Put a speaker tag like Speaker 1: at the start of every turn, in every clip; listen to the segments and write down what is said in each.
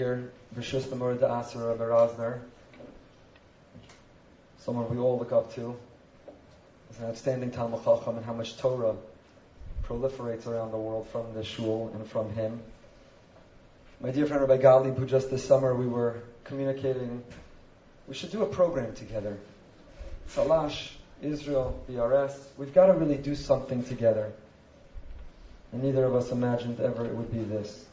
Speaker 1: Here, B'shus Lemur Da'asar Rabbi Rosner, someone we all look up to, is an outstanding Talmud Chacham, and how much Torah proliferates around the world from the shul and from him. My dear friend Rabbi Galib, who just this summer we were communicating, we should do a program together. Salash, Israel, BRS, we've got to really do something together. And neither of us imagined ever it would be this.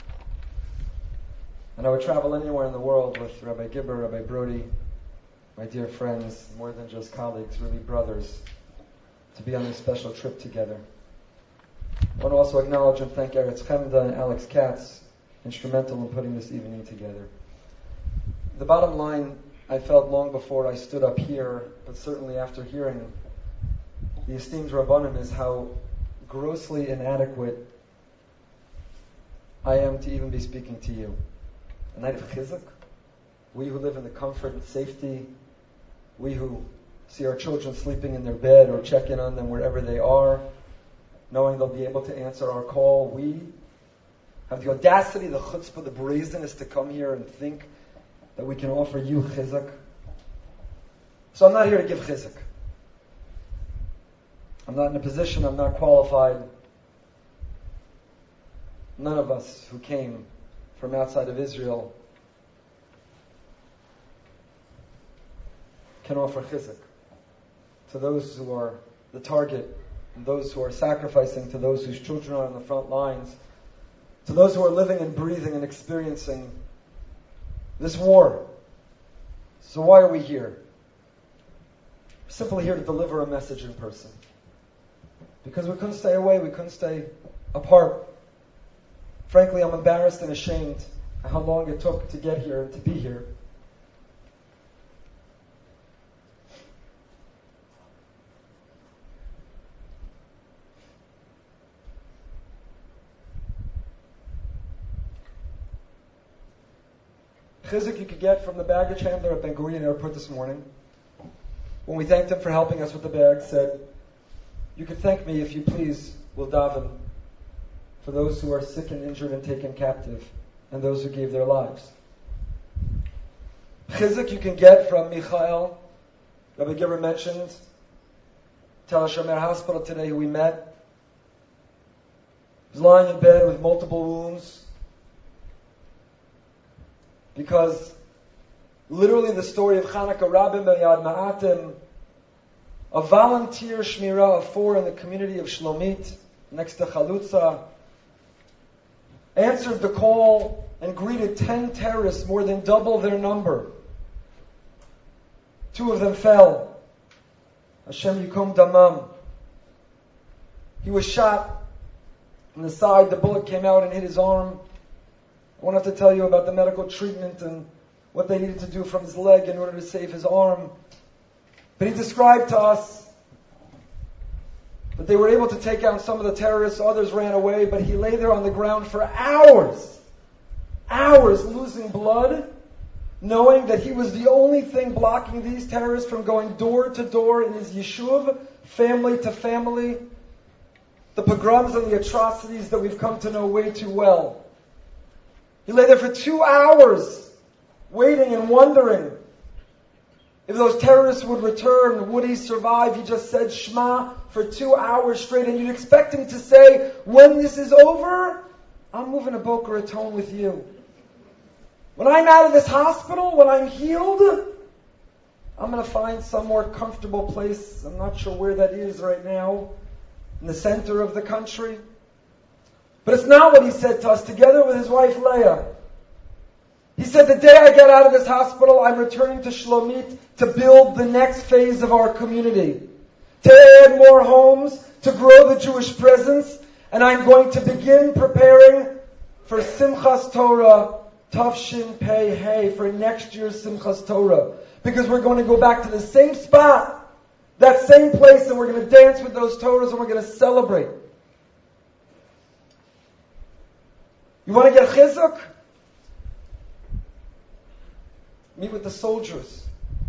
Speaker 1: And I would travel anywhere in the world with Rabbi Gibber, Rabbi Brody, my dear friends, more than just colleagues, really brothers, to be on this special trip together. I want to also acknowledge and thank Eretz Chemda and Alex Katz, instrumental in putting this evening together. The bottom line, I felt long before I stood up here, but certainly after hearing the esteemed Rabbanim, is how grossly inadequate I am to even be speaking to you. A night of chizuk, we who live in the comfort and safety, we who see our children sleeping in their bed or check in on them wherever they are, knowing they'll be able to answer our call, we have the audacity, the chutzpah, the brazenness to come here and think that we can offer you chizuk. So I'm not here to give chizuk. I'm not in a position, I'm not qualified. None of us who came from outside of Israel can offer chizuk to those who are the target, and those who are sacrificing, to those whose children are on the front lines, to those who are living and breathing and experiencing this war. So why are we here? We're simply here to deliver a message in person. Because we couldn't stay away, we couldn't stay apart. Frankly, I'm embarrassed and ashamed how long it took to get here, to be here. Chizuk you could get from the baggage handler at Ben Gurion Airport this morning. When we thanked him for helping us with the bag, said, "You could thank me if you please will daven for those who are sick and injured and taken captive, and those who gave their lives." Chizuk you can get from Michael. Rabbi Gibber mentioned Tel HaShomer Hospital today, who we met. He was lying in bed with multiple wounds, because literally the story of Chanukah Rabim Yad Ma'atim, a volunteer shmirah of 4 in the community of Shlomit, next to Chalutza, answered the call and greeted 10 terrorists, more than double their number. 2 of them fell. Hashem Yikum Damam. He was shot in the side. The bullet came out and hit his arm. I won't have to tell you about the medical treatment and what they needed to do from his leg in order to save his arm. But he described to us that they were able to take out some of the terrorists, others ran away, but he lay there on the ground for hours, losing blood, knowing that he was the only thing blocking these terrorists from going door to door in his yeshuv, family to family, the pogroms and the atrocities that we've come to know way too well. He lay there for 2 hours, waiting and wondering if those terrorists would return. Would he survive? He just said Shema for 2 hours straight. And you'd expect him to say, when this is over, I'm moving to Boca Raton with you. When I'm out of this hospital, when I'm healed, I'm going to find some more comfortable place. I'm not sure where that is right now, in the center of the country. But it's not what he said to us, together with his wife Leah. He said, the day I get out of this hospital, I'm returning to Shlomit to build the next phase of our community, to add more homes, to grow the Jewish presence, and I'm going to begin preparing for Simchas Torah, Tafshin Pei Hey, for next year's Simchas Torah. Because we're going to go back to the same spot, that same place, and we're going to dance with those Torahs, and we're going to celebrate. You want to get chizuk? Meet with the soldiers.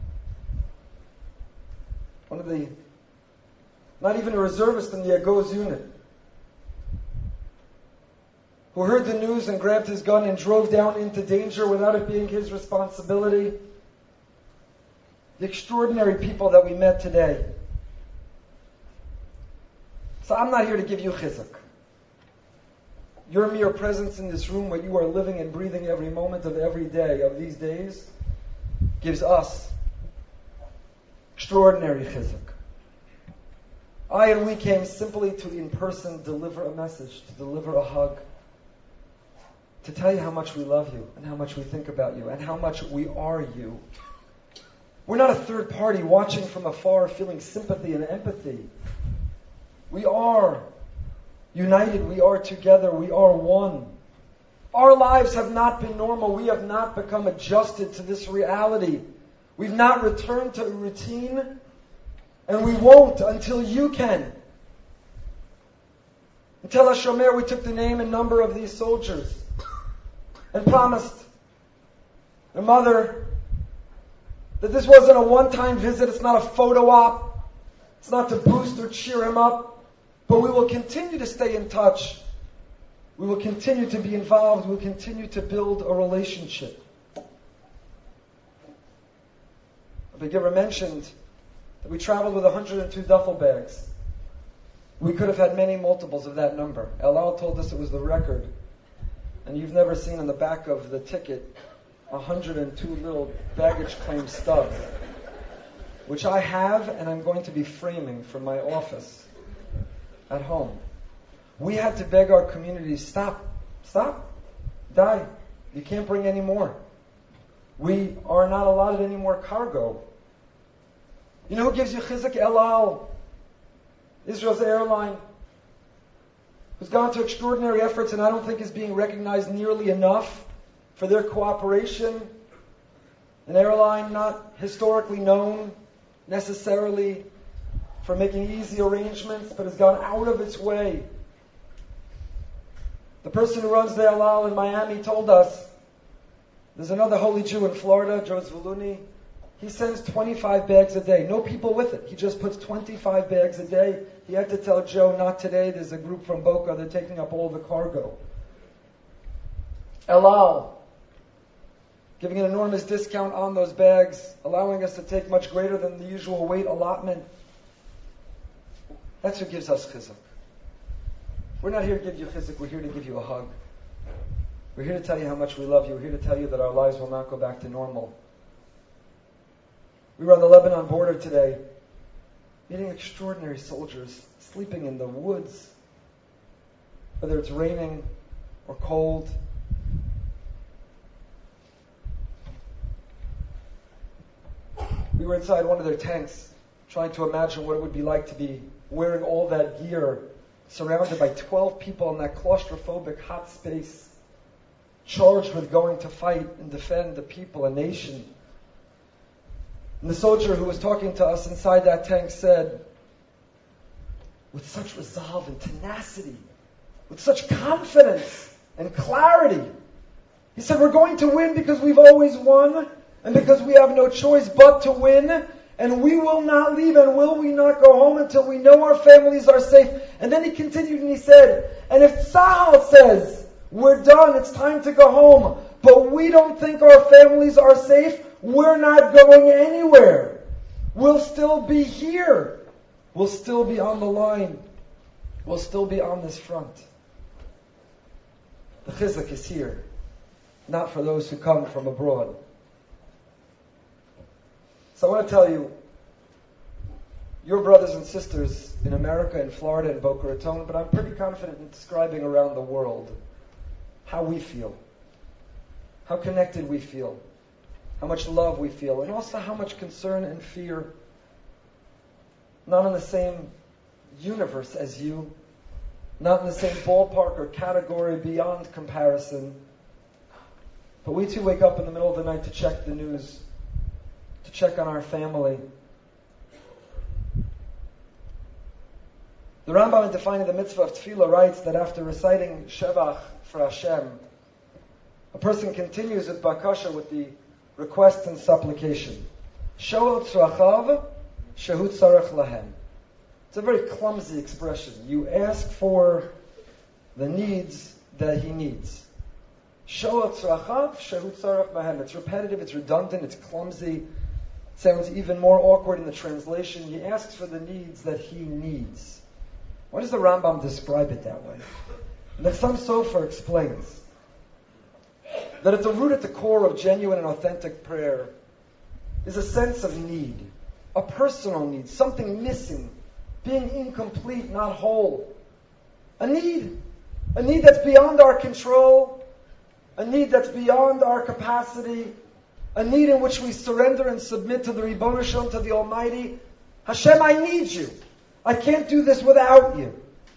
Speaker 1: One of the, not even a reservist in the Agos unit, who heard the news and grabbed his gun and drove down into danger without it being his responsibility. The extraordinary people that we met today. So I'm not here to give you chizuk. Your mere presence in this room where you are living and breathing every moment of every day of these days gives us extraordinary chizuk. I and we came simply to in person deliver a message, to deliver a hug, to tell you how much we love you and how much we think about you and how much we are you. We're not a third party watching from afar feeling sympathy and empathy. We are united, we are together, we are one. Our lives have not been normal. We have not become adjusted to this reality. We've not returned to routine, and we won't until you can. Until HaShomer, we took the name and number of these soldiers and promised their mother that this wasn't a one-time visit, it's not a photo op, it's not to boost or cheer him up. But we will continue to stay in touch. We will continue to be involved. We will continue to build a relationship. The giver mentioned that we traveled with 102 duffel bags. We could have had many multiples of that number. El Al told us it was the record. And you've never seen on the back of the ticket 102 little baggage claim stubs, which I have and I'm going to be framing for my office at home. We had to beg our community, stop, die. You can't bring any more. We are not allotted any more cargo. You know who gives you chizuk? El Al, Israel's airline, who's gone to extraordinary efforts and I don't think is being recognized nearly enough for their cooperation. An airline not historically known necessarily for making easy arrangements, but has gone out of its way. The person who runs the El Al in Miami told us, there's another holy Jew in Florida, Joe Zvuluni. He sends 25 bags a day. No people with it. He just puts 25 bags a day. He had to tell Joe, not today. There's a group from Boca. They're taking up all the cargo. El Al, giving an enormous discount on those bags, allowing us to take much greater than the usual weight allotment. That's who gives us chizuk. We're not here to give you chizuk. We're here to give you a hug. We're here to tell you how much we love you. We're here to tell you that our lives will not go back to normal. We were on the Lebanon border today, meeting extraordinary soldiers, sleeping in the woods, whether it's raining or cold. We were inside one of their tanks, trying to imagine what it would be like to be wearing all that gear, surrounded by 12 people in that claustrophobic hot space, charged with going to fight and defend the people, a nation. And the soldier who was talking to us inside that tank said, with such resolve and tenacity, with such confidence and clarity, he said, we're going to win because we've always won, and because we have no choice but to win, and we will not leave, and will we not go home until we know our families are safe. And then he continued and he said, and if Tzahal says, we're done, it's time to go home, but we don't think our families are safe, we're not going anywhere. We'll still be here. We'll still be on the line. We'll still be on this front. The chizuk is here, not for those who come from abroad. So I want to tell you, your brothers and sisters in America, in Florida, in Boca Raton, but I'm pretty confident in describing around the world how we feel, how connected we feel, how much love we feel, and also how much concern and fear. Not in the same universe as you, not in the same ballpark or category beyond comparison, but we too wake up in the middle of the night to check the news, to check on our family. The Rambam, in defining the mitzvah of tefillah, writes that after reciting Shevach for Hashem, a person continues with bakasha, with the request and supplication. Shoel tzrachav shehu tzarech lahem. It's a very clumsy expression. You ask for the needs that he needs. It's repetitive, it's redundant, it's clumsy. It sounds even more awkward in the translation. He asks for the needs that he needs. Why does the Rambam describe it that way? The Chassam Sofer explains that at the root, at the core of genuine and authentic prayer is a sense of need, a personal need, something missing, being incomplete, not whole. A need that's beyond our control, a need that's beyond our capacity, a need in which we surrender and submit to the Ribono Shel Olam, to the Almighty. Hashem, I need you. I can't do this without you.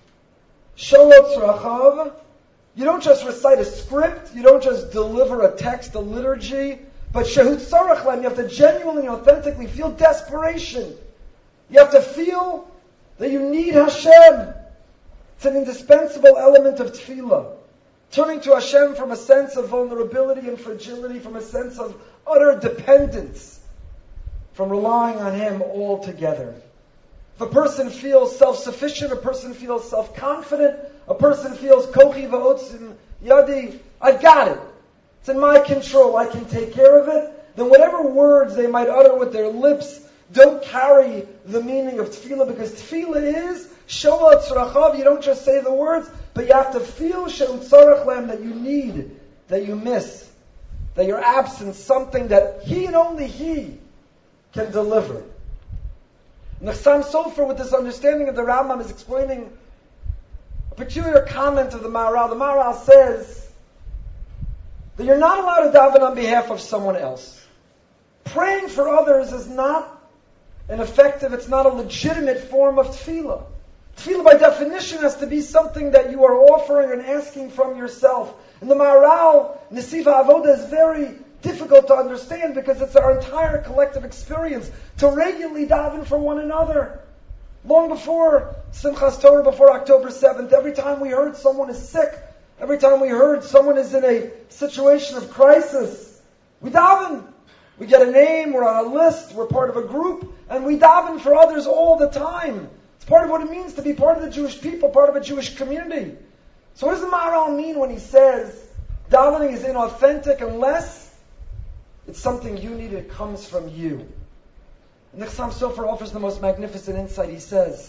Speaker 1: Sholot Tzrachav. You don't just recite a script, you don't just deliver a text, a liturgy, but Shehut Tzarech Lem, you have to genuinely, authentically feel desperation. You have to feel that you need Hashem. It's an indispensable element of tefillah. Turning to Hashem from a sense of vulnerability and fragility, from a sense of utter dependence, from relying on Him altogether. If a person feels self-sufficient, a person feels self-confident, a person feels kochi va'otzim yadi, I've got it. It's in my control, I can take care of it. Then whatever words they might utter with their lips don't carry the meaning of tefillah, because tefillah is Sholot Tzrachav. You don't just say the words, but you have to feel Shehut Tzarech Lem, that you need, that you miss, that you're absent, something that He and only He can deliver. And the Chassam Sofer, with this understanding of the Rambam, is explaining a peculiar comment of the Maharal. The Maharal says that you're not allowed to daven on behalf of someone else. Praying for others is not an effective, it's not a legitimate form of tefillah. Tefillah, by definition, has to be something that you are offering and asking from yourself. And the Maharal, Nesiv HaAvoda, is very difficult to understand because it's our entire collective experience to regularly daven for one another. Long before Simchas Torah, before October 7th, every time we heard someone is sick, every time we heard someone is in a situation of crisis, we daven. We get a name, we're on a list, we're part of a group, and we daven for others all the time. It's part of what it means to be part of the Jewish people, part of a Jewish community. So what does the Maharal mean when he says davening is inauthentic unless it's something you need, it comes from you? And the Chassam Sofer offers the most magnificent insight. He says,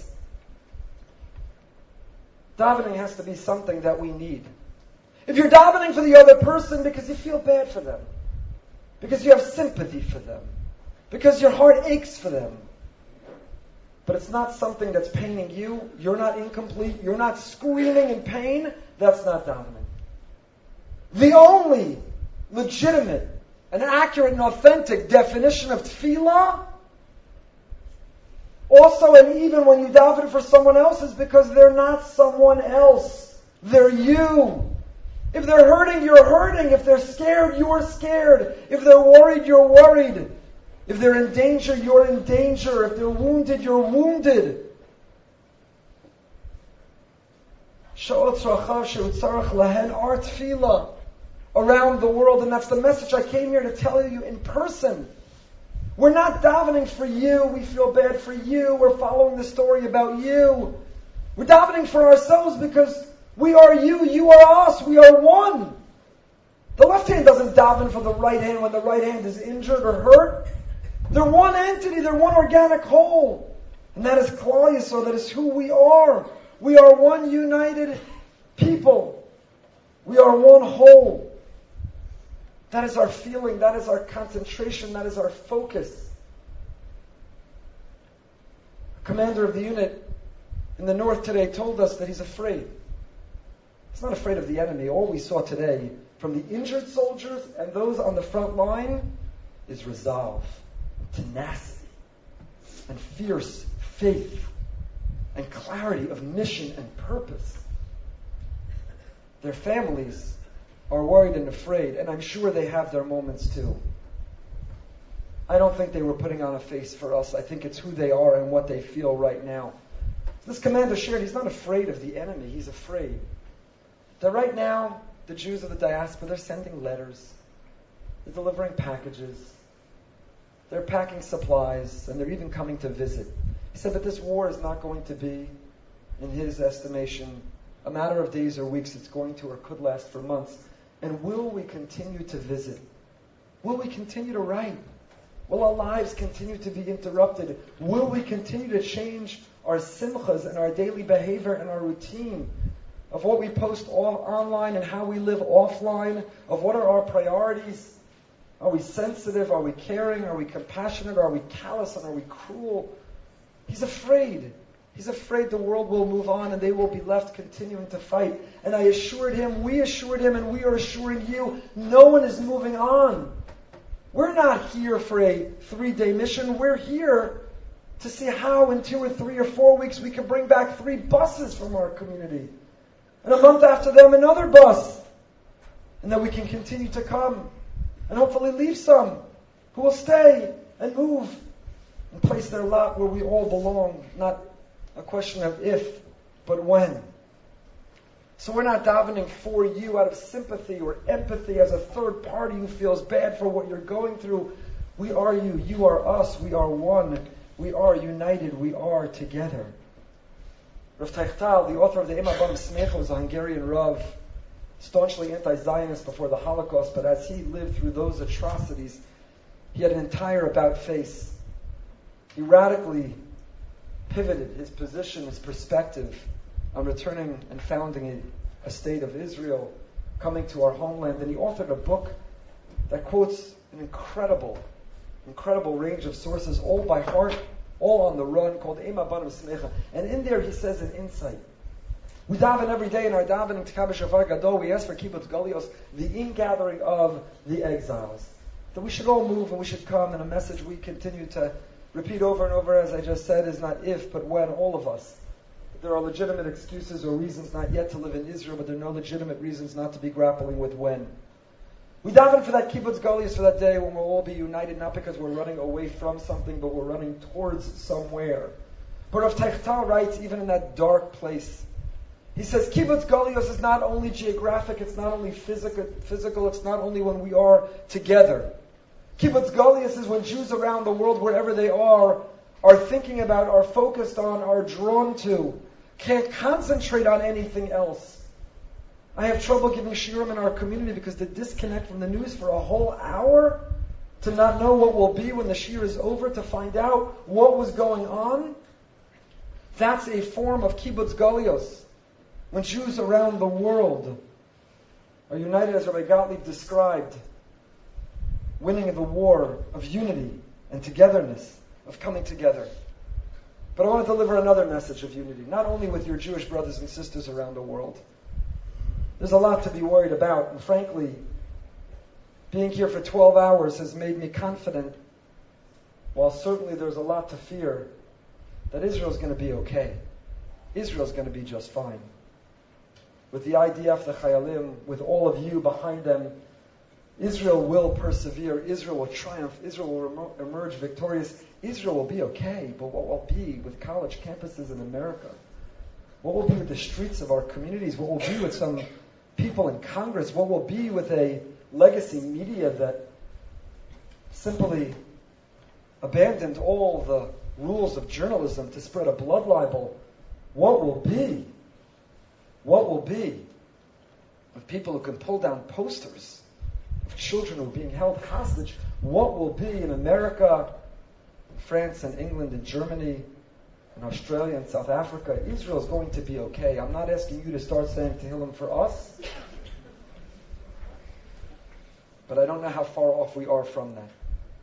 Speaker 1: davening has to be something that we need. If you're davening for the other person because you feel bad for them, because you have sympathy for them, because your heart aches for them, but it's not something that's paining you, you're not incomplete, you're not screaming in pain, that's not davening. The only legitimate and accurate and authentic definition of tefillah, also and even when you daven for someone else, is because they're not someone else. They're you. If they're hurting, you're hurting. If they're scared, you're scared. If they're worried, you're worried. If they're in danger, you're in danger. If they're wounded, you're wounded. Sha'ot tzrachav she'utzarach lahen, our tefillah around the world, and that's the message I came here to tell you in person. We're not davening for you. We feel bad for you. We're following the story about you. We're davening for ourselves because we are you. You are us. We are one. The left hand doesn't daven for the right hand when the right hand is injured or hurt. They're one entity. They're one organic whole. And that is Klal Yisrael. That is who we are. We are one united people. We are one whole. That is our feeling. That is our concentration. That is our focus. The commander of the unit in the north today told us that he's afraid. He's not afraid of the enemy. All we saw today from the injured soldiers and those on the front line is resolve, tenacity, and fierce faith, and clarity of mission and purpose. Their families are worried and afraid, and I'm sure they have their moments too. I don't think they were putting on a face for us. I think it's who they are and what they feel right now. This commander shared he's not afraid of the enemy. He's afraid that right now, the Jews of the diaspora, they're sending letters, they're delivering packages, they're packing supplies, and they're even coming to visit. He said, but this war is not going to be, in his estimation, a matter of days or weeks. It's going to or could last for months. And will we continue to visit? Will we continue to write? Will our lives continue to be interrupted? Will we continue to change our simchas and our daily behavior and our routine of what we post online and how we live offline, of what are our priorities? Are we sensitive? Are we caring? Are we compassionate? Are we callous? And are we cruel? He's afraid. He's afraid the world will move on and they will be left continuing to fight. And I assured him, we assured him, and we are assuring you, no one is moving on. We're not here for a 3-day mission. We're here to see how in 2 or 3 or 4 weeks we can bring back 3 buses from our community. And a month after them, another bus. And then we can continue to come and hopefully leave some who will stay and move and place their lot where we all belong. Not a question of if, but when. So we're not davening for you out of sympathy or empathy as a third party who feels bad for what you're going through. We are you. You are us. We are one. We are united. We are together. Rav Teichtal, the author of the Ema Banim Smecha, was a Hungarian Rav, staunchly anti-Zionist before the Holocaust, but as he lived through those atrocities, he had an entire about face. He radically pivoted his position, his perspective on returning and founding a state of Israel, coming to our homeland. And he authored a book that quotes an incredible range of sources, all by heart, all on the run, called Ema Banim Smecha. And in there he says an insight. We daven every day in our davening Tekabah Shofar Gadol. We ask for Kibbutz Galios, the ingathering of the exiles. That we should all move and we should come. And a message we continue to repeat over and over, as I just said, is not if, but when, all of us. There are legitimate excuses or reasons not yet to live in Israel, but there are no legitimate reasons not to be grappling with when. We daven for that Kibbutz Galios, for that day when we'll all be united, not because we're running away from something, but we're running towards somewhere. But Rav Teichtal writes, even in that dark place, he says, Kibbutz Galios is not only geographic, it's not only physical, it's not only when we are together. Kibbutz Galios is when Jews around the world, wherever they are thinking about, are focused on, are drawn to, can't concentrate on anything else. I have trouble giving shiurim in our community because the disconnect from the news for a whole hour, to not know what will be when the shiur is over, to find out what was going on, that's a form of Kibbutz Galios. When Jews around the world are united, as Rabbi Gottlieb described, winning the war of unity and togetherness, of coming together. But I want to deliver another message of unity, not only with your Jewish brothers and sisters around the world. There's a lot to be worried about, and frankly, being here for 12 hours has made me confident, while certainly there's a lot to fear, that Israel's going to be okay. Israel's going to be just fine. With the IDF, the Chayalim, with all of you behind them, Israel will persevere. Israel will triumph. Israel will emerge victorious. Israel will be okay. But what will be with college campuses in America? What will be with the streets of our communities? What will be with some people in Congress? What will be with a legacy media that simply abandoned all the rules of journalism to spread a blood libel? What will be? What will be with people who can pull down posters of children who are being held hostage? What will be in America, in France and England and Germany, in Australia and South Africa? Israel is going to be okay. I'm not asking you to start saying Tehillim for us, but I don't know how far off we are from that.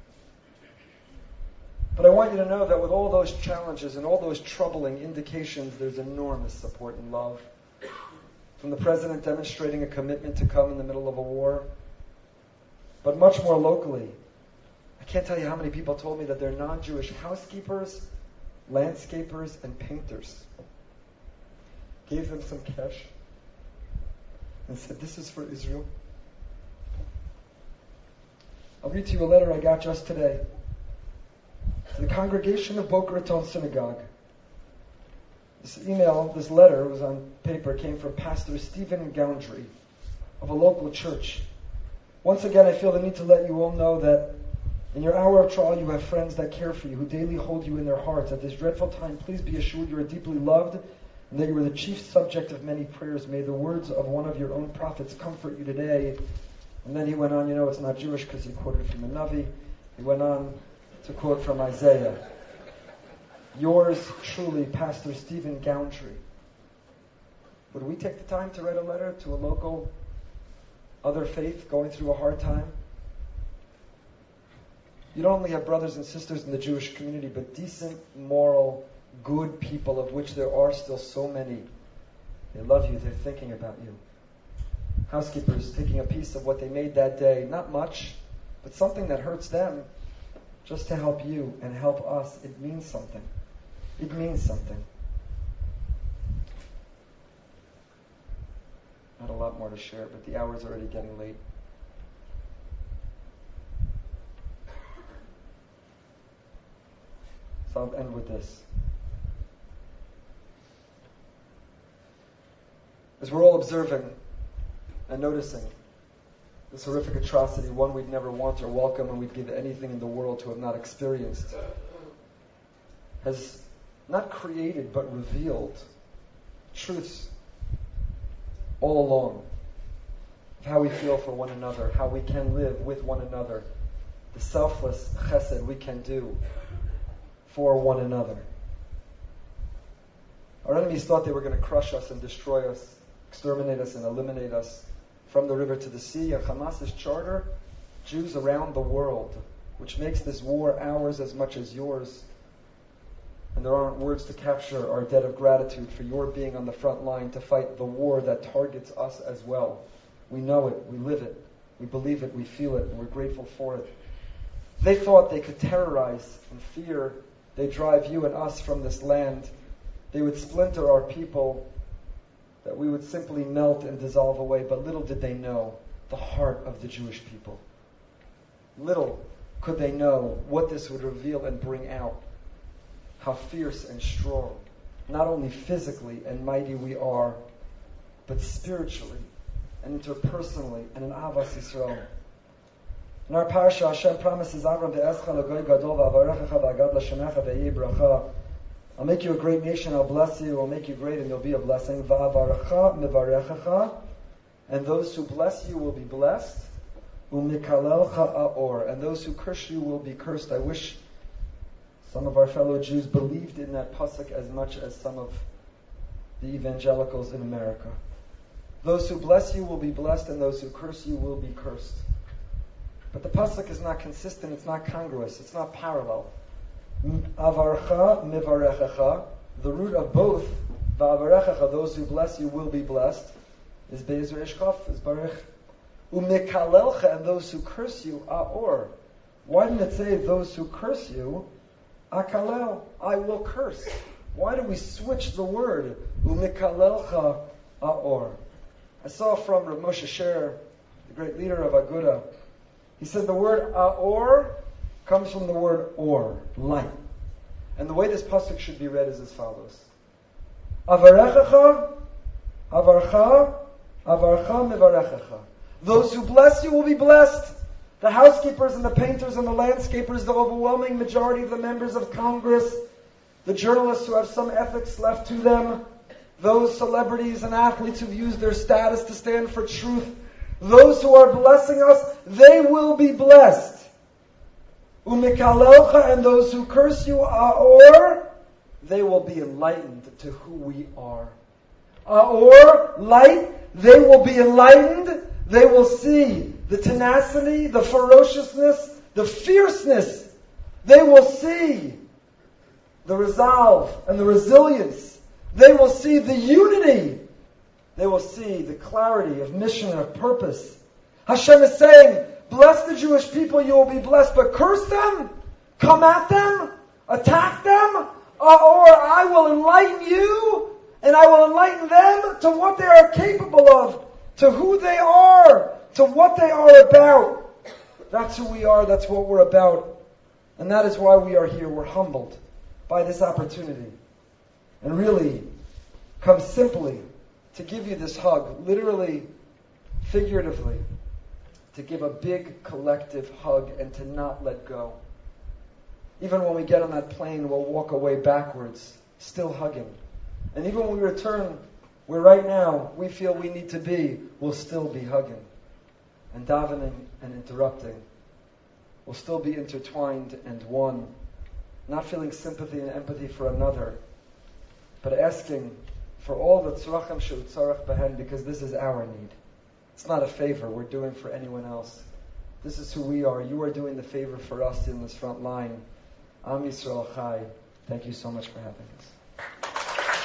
Speaker 1: But I want you to know that with all those challenges and all those troubling indications, there's enormous support and love. From the President demonstrating a commitment to come in the middle of a war, but much more locally. I can't tell you how many people told me that they're non-Jewish housekeepers, landscapers, and painters. Gave them some cash and said, this is for Israel. I'll read to you a letter I got just today. To the congregation of Boca Raton Synagogue. This letter was on paper, came from Pastor Stephen Goundry of a local church. Once again, I feel the need to let you all know that in your hour of trial, you have friends that care for you, who daily hold you in their hearts. At this dreadful time, please be assured you are deeply loved and that you were the chief subject of many prayers. May the words of one of your own prophets comfort you today. And then he went on, it's not Jewish because he quoted from a Navi. He went on to quote from Isaiah. Yours truly, Pastor Stephen Gowntry. Would we take the time to write a letter to a local other faith going through a hard time? You don't only have brothers and sisters in the Jewish community, but decent, moral, good people, of which there are still so many. They love you. They're thinking about you. Housekeepers taking a piece of what they made that day. Not much, but something that hurts them, just to help you and help us. It means something. It means something. Not a lot more to share, but the hour's already getting late. So I'll end with this. As we're all observing and noticing this horrific atrocity, one we'd never want or welcome, and we'd give anything in the world to have not experienced, has not created but revealed truths all along of how we feel for one another, how we can live with one another, the selfless chesed we can do for one another. Our enemies thought they were going to crush us and destroy us, exterminate us and eliminate us from the river to the sea. And Hamas's charter, Jews around the world, which makes this war ours as much as yours. And there aren't words to capture our debt of gratitude for your being on the front line to fight the war that targets us as well. We know it, we live it, we believe it, we feel it, and we're grateful for it. They thought they could terrorize and fear. They drive you and us from this land. They would splinter our people, that we would simply melt and dissolve away. But little did they know the heart of the Jewish people. Little could they know what this would reveal and bring out. How fierce and strong, not only physically and mighty we are, but spiritually and interpersonally and in Avas Yisrael. In our parasha, Hashem promises Avram ve'escha l'goy gadol v'avarechecha v'agad l'shemecha ve'yi bracha. I'll make you a great nation, I'll bless you, I'll make you great and you'll be a blessing. V'avarecha mivarechecha, and those who bless you will be blessed. U'mikalelcha aor, and those who curse you will be cursed. I wish some of our fellow Jews believed in that pasuk as much as some of the evangelicals in America. Those who bless you will be blessed, and those who curse you will be cursed. But the pasuk is not consistent, it's not congruous, it's not parallel. Avarcha mivarechecha, the root of both, va'avarechecha, those who bless you will be blessed, is be'ezer ishkaf, is barech. U'mikalelcha, and those who curse you, aor. Why didn't it say those who curse you, akalel, I will curse? Why do we switch the word? U'mikalelcha aor. I saw from Rav Moshe Sher, the great leader of Aguda, he said the word aor comes from the word or, light. And the way this pasuk should be read is as follows. Avarechecha, avarcha, avarcha mivarechecha. Those who bless you will be blessed. The housekeepers and the painters and the landscapers, the overwhelming majority of the members of Congress, the journalists who have some ethics left to them, those celebrities and athletes who've used their status to stand for truth, those who are blessing us, they will be blessed. Umikalelcha, and those who curse you, aor, they will be enlightened to who we are. Aor, light, they will be enlightened. They will see the tenacity, the ferociousness, the fierceness. They will see the resolve and the resilience. They will see the unity. They will see the clarity of mission and of purpose. Hashem is saying, bless the Jewish people, you will be blessed, but curse them, come at them, attack them, or I will enlighten you, and I will enlighten them to what they are capable of, to who they are, to what they are about. That's who we are, that's what we're about. And that is why we are here. We're humbled by this opportunity. And really, come simply to give you this hug, literally, figuratively, to give a big collective hug and to not let go. Even when we get on that plane, we'll walk away backwards, still hugging, And even when we return, where right now we feel we need to be, we'll still be hugging and davening and interrupting. We'll still be intertwined and one, not feeling sympathy and empathy for another, but asking for all the tzarachim she'utzarach behen, because this is our need. It's not a favor we're doing for anyone else. This is who we are. You are doing the favor for us in this front line. Am Yisrael Chai. Thank you so much for having us.